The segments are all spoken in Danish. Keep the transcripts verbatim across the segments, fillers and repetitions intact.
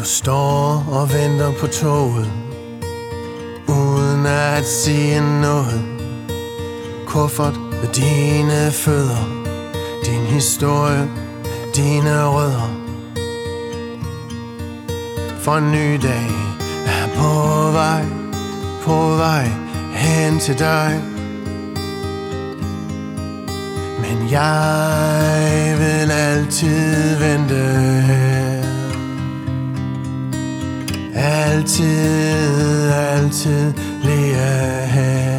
står og venter på toget, uden at sige noget. Kuffert med dine fødder, din historie, dine rødder. For en ny dag er på vej, på vej hen til dig. Men jeg vil altid vente her. Altid, altid lige her.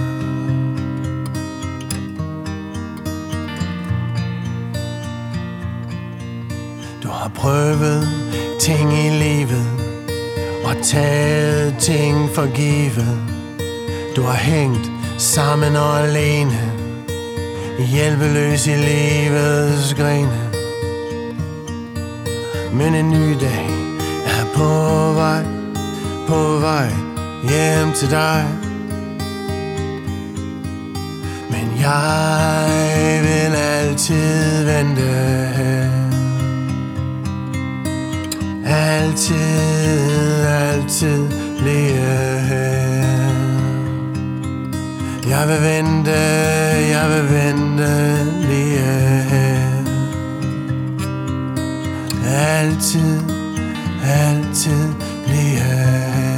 Du har prøvet ting i livet og taget ting for givet. Du har hængt sammen og alene, hjælpeløs i livets grene. Men en ny dag er på vej, på vej hjem til dig. Men jeg vil altid vente her. Altid, altid lige her. Jeg vil vente, jeg vil vente lige her. Altid, altid lige her.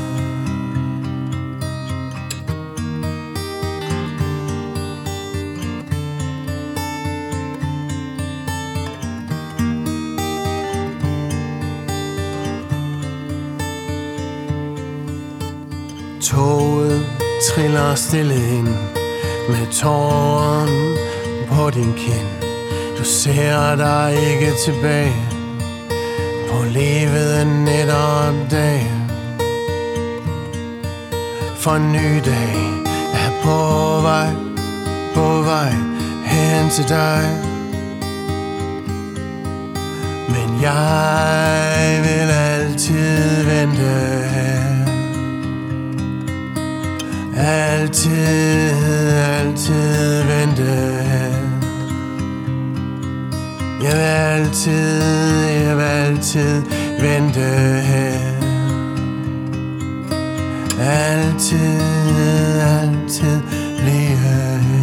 Toget triller stille ind med tåren på din kind. Du ser dig ikke tilbage på livet netop dag. For en ny dag er på vej, på vej hen til dig. Men jeg vil altid vente her. Altid, altid vente her. Jeg vil altid, jeg vil altid vente her. Altid, altid lige her.